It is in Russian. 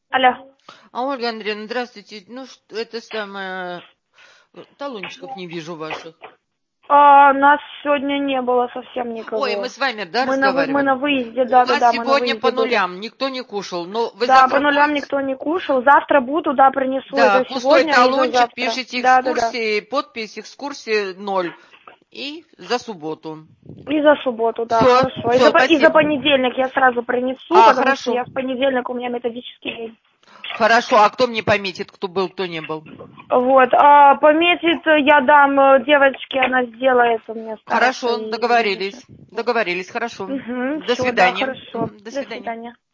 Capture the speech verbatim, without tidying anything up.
Алло. А, Ольга Андреевна, здравствуйте. Ну, что, это самое... Талончиков не вижу ваших. А, нас сегодня не было совсем никого. Ой, мы с вами, да, мы на, вы- мы разговаривали? на выезде, У да, да, нас да, мы на сегодня по выезде были. нулям, никто не кушал. Но вы Да, завтра по нулям будете? никто не кушал. Завтра буду, да, принесу и Да, за пустой сегодня, и за талончик, завтра. пишите Да, да, да. экскурсии, подпись экскурсии ноль. И за субботу. И за субботу, да, Все, хорошо. И все, за, по- и за спасибо. понедельник я сразу принесу, А, потому что хорошо. я в понедельник, у меня методический день. Хорошо, а кто мне пометит, кто был, кто не был? Вот, а пометит я дам э, девочке, она сделает у меня староста Хорошо, и договорились. менеджер. Вот. Договорились, хорошо. Угу, До все, да, свидания. хорошо. Мгм, до До свидания. свидания.